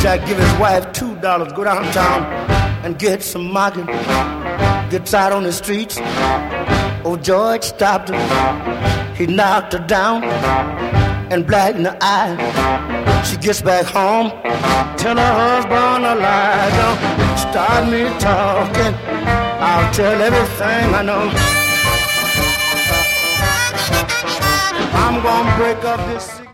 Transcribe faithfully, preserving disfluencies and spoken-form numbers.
Jack give his wife two dollars, go downtown and get some market. Gets out on the streets. Old George stopped her. He knocked her down and black in the eye. She gets back home, tell her husband a lie. Don't start me talking, I'll tell everything I know. I'm gonna break up this